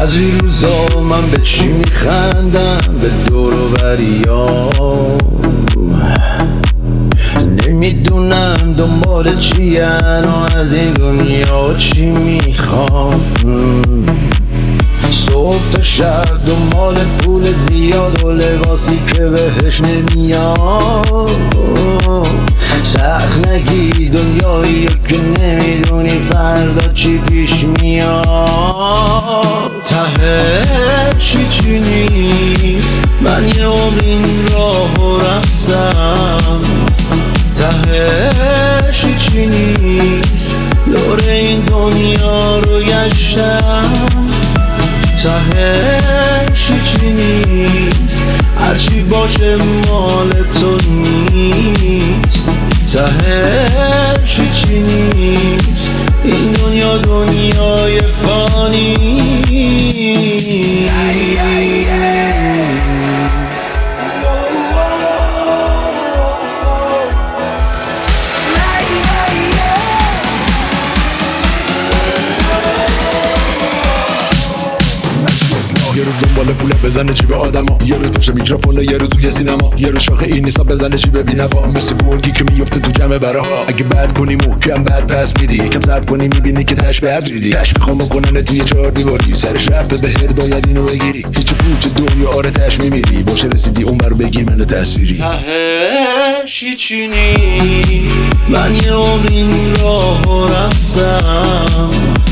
بعضی روزا من به چی میخندم؟ به دور و بریام نمیدونم دنبال چیان و از این دنیا چی میخوام. صبح تا شب دنبال پول زیاد و لباسی که بهش نمیاد. سخت نگی دنیایی که نمیدونی فردا چی پیش میاد. تهش چی نیست، من یه عمر این راهو رفتم. تهش چی نیست، دور این دنیا رو گشتم. تهش چی نیست، هرچی باشه مال تو نیست. تهش چی نیست، این دنیا دنیای فانی. یه روز دنبال پول بزنه جیب آدما، یه روز پشت میکروفون، یه روز توی سینما، یه روز شاخه این نیستا بزنه جیب بی‌نوا. مثل گرگی که میفته تو جمع براها، اگه بد کنی محکم بد پس میدی، یکم صبر کنی میبینی که تش بد ریدی. تش میخوام بکنن توی 4 دیواری، سرش رفته بهت باید اینو بگیری. هیچ پوچ دنیا آره تش میمیری، باشه رسیدی اون بر بگیر منو تصویری. تهش چی نیست، من یه عمر این راهو رفتم.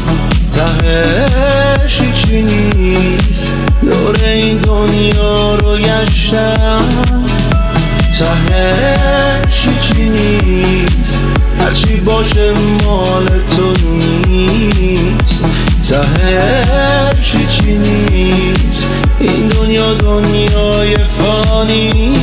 تهش چی نیست، دور این دنیا رو گشتم. تهش چی نیست، هرچی باشه مال تو نیست. تهش چی نیست، این دنیا دنیای فانی.